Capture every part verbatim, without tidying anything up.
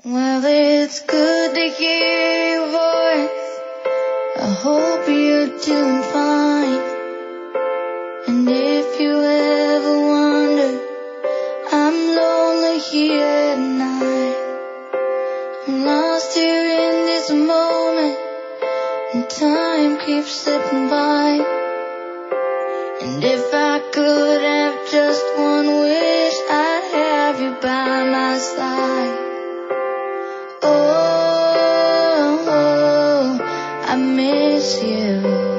Well, it's good to hear your voice. I hope you're doing fine. And if you ever wonder, I'm lonely here at night. I'm lost here in this moment, and time keeps slipping by. And if I could have just one wish, I'd have you by my side. Oh, oh, I miss you.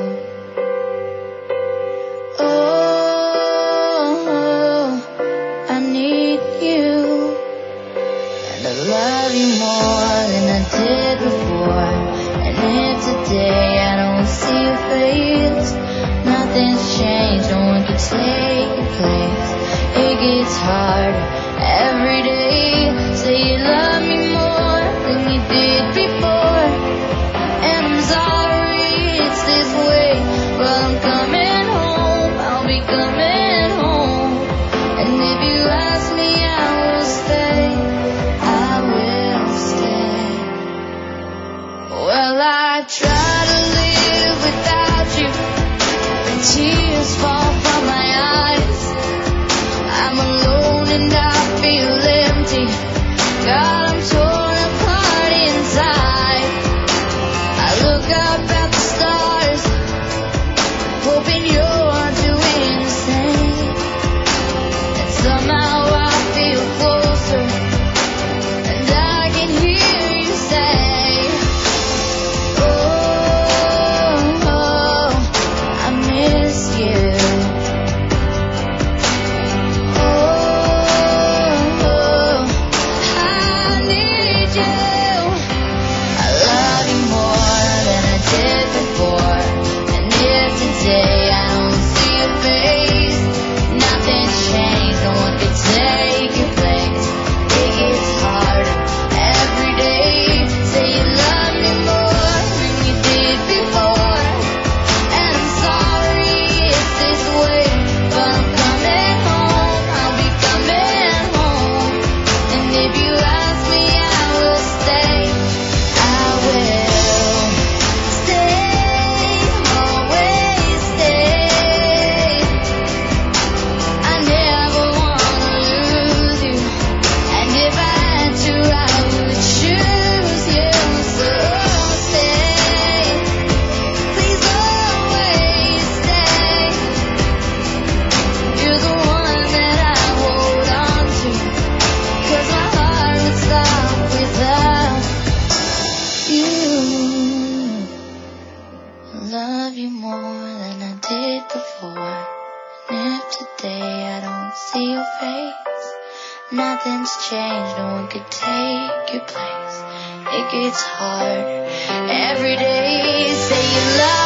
Oh, oh, I need you. And I love you more than I did before. And if today I don't see your face, nothing's changed, no one can take your place. It gets harder every day. Say you love me more than you did before. And I'm sorry it's this way, but I'm coming home, I'll be coming home. And if you ask me, I will stay, I will stay. Well, I try to live without you, and tears fall from my eyes. I'm alone and I feel empty. God, I'm torn apart inside. I look up at the stars, hoping you're doing the same. And somehow I feel closer, and I can hear you say, oh, oh, I miss you. Love you more than I did before. And if today I don't see your face, nothing's changed, no one could take your place. It gets hard every day. Say you love